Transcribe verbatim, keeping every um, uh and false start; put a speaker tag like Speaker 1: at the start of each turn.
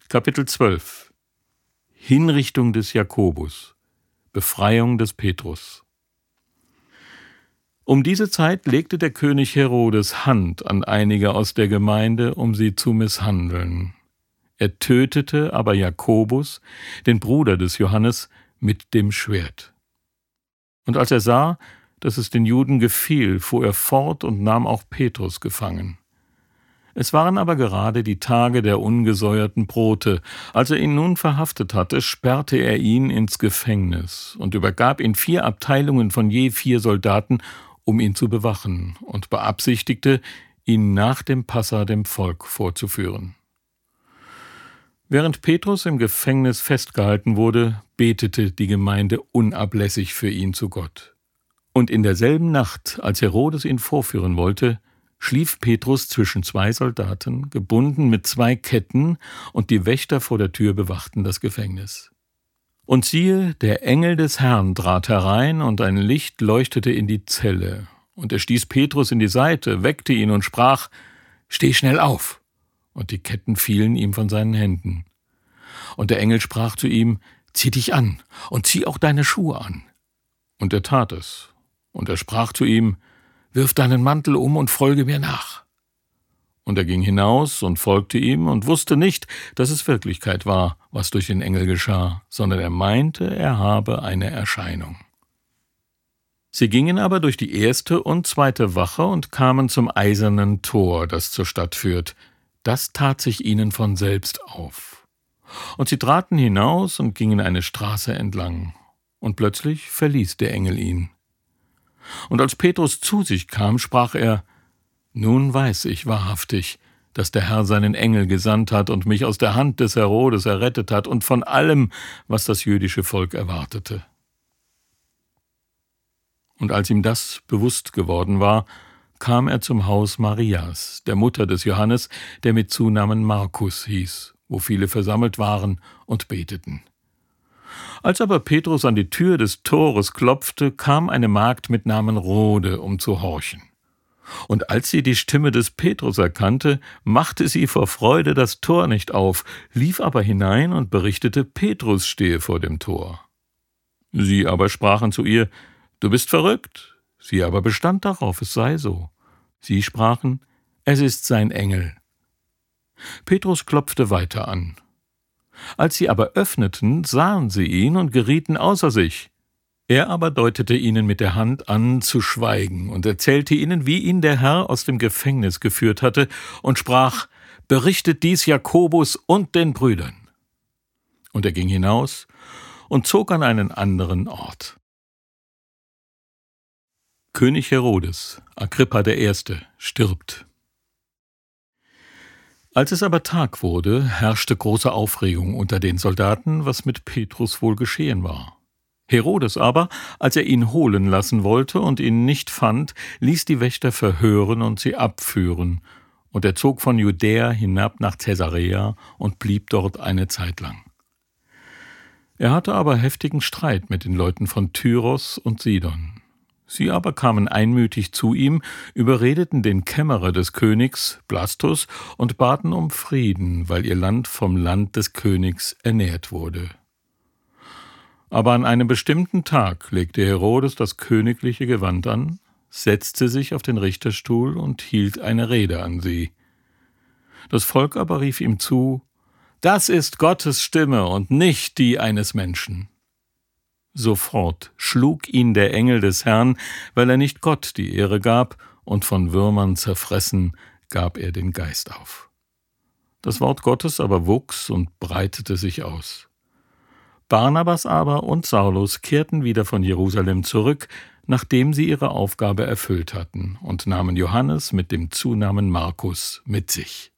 Speaker 1: Kapitel zwölf. Hinrichtung des Jakobus, Befreiung des Petrus. Um diese Zeit legte der König Herodes Hand an einige aus der Gemeinde, um sie zu misshandeln. Er tötete aber Jakobus, den Bruder des Johannes, mit dem Schwert. Und als er sah, dass es den Juden gefiel, fuhr er fort und nahm auch Petrus gefangen. Es waren aber gerade die Tage der ungesäuerten Brote. Als er ihn nun verhaftet hatte, sperrte er ihn ins Gefängnis und übergab ihn vier Abteilungen von je vier Soldaten, um ihn zu bewachen, und beabsichtigte, ihn nach dem Passa dem Volk vorzuführen. Während Petrus im Gefängnis festgehalten wurde, betete die Gemeinde unablässig für ihn zu Gott. Und in derselben Nacht, als Herodes ihn vorführen wollte, schlief Petrus zwischen zwei Soldaten, gebunden mit zwei Ketten, und die Wächter vor der Tür bewachten das Gefängnis. Und siehe, der Engel des Herrn trat herein, und ein Licht leuchtete in die Zelle. Und er stieß Petrus in die Seite, weckte ihn und sprach: »Steh schnell auf!« Und die Ketten fielen ihm von seinen Händen. Und der Engel sprach zu ihm: »Zieh dich an und zieh auch deine Schuhe an.« Und er tat es. Und er sprach zu ihm: »Wirf deinen Mantel um und folge mir nach.« Und er ging hinaus und folgte ihm und wusste nicht, dass es Wirklichkeit war, was durch den Engel geschah, sondern er meinte, er habe eine Erscheinung. Sie gingen aber durch die erste und zweite Wache und kamen zum eisernen Tor, das zur Stadt führt. Das tat sich ihnen von selbst auf. Und sie traten hinaus und gingen eine Straße entlang. Und plötzlich verließ der Engel ihn. Und als Petrus zu sich kam, sprach er: »Nun weiß ich wahrhaftig, dass der Herr seinen Engel gesandt hat und mich aus der Hand des Herodes errettet hat und von allem, was das jüdische Volk erwartete.« Und als ihm das bewusst geworden war, kam er zum Haus Marias, der Mutter des Johannes, der mit Zunamen Markus hieß, wo viele versammelt waren und beteten. Als aber Petrus an die Tür des Tores klopfte, kam eine Magd mit Namen Rhode, um zu horchen. Und als sie die Stimme des Petrus erkannte, machte sie vor Freude das Tor nicht auf, lief aber hinein und berichtete, Petrus stehe vor dem Tor. Sie aber sprachen zu ihr: »Du bist verrückt.« Sie aber bestand darauf, es sei so. Sie sprachen: »Es ist sein Engel.« Petrus klopfte weiter an. Als sie aber öffneten, sahen sie ihn und gerieten außer sich. Er aber deutete ihnen mit der Hand an, zu schweigen, und erzählte ihnen, wie ihn der Herr aus dem Gefängnis geführt hatte, und sprach: »Berichtet dies Jakobus und den Brüdern.« Und er ging hinaus und zog an einen anderen Ort. König Herodes, Agrippa der Erste, stirbt. Als es aber Tag wurde, herrschte große Aufregung unter den Soldaten, was mit Petrus wohl geschehen war. Herodes aber, als er ihn holen lassen wollte und ihn nicht fand, ließ die Wächter verhören und sie abführen, und er zog von Judäa hinab nach Caesarea und blieb dort eine Zeit lang. Er hatte aber heftigen Streit mit den Leuten von Tyros und Sidon. Sie aber kamen einmütig zu ihm, überredeten den Kämmerer des Königs, Blastus, und baten um Frieden, weil ihr Land vom Land des Königs ernährt wurde. Aber an einem bestimmten Tag legte Herodes das königliche Gewand an, setzte sich auf den Richterstuhl und hielt eine Rede an sie. Das Volk aber rief ihm zu: »Das ist Gottes Stimme und nicht die eines Menschen.« Sofort schlug ihn der Engel des Herrn, weil er nicht Gott die Ehre gab, und von Würmern zerfressen gab er den Geist auf. Das Wort Gottes aber wuchs und breitete sich aus. Barnabas aber und Saulus kehrten wieder von Jerusalem zurück, nachdem sie ihre Aufgabe erfüllt hatten, und nahmen Johannes mit dem Zunamen Markus mit sich.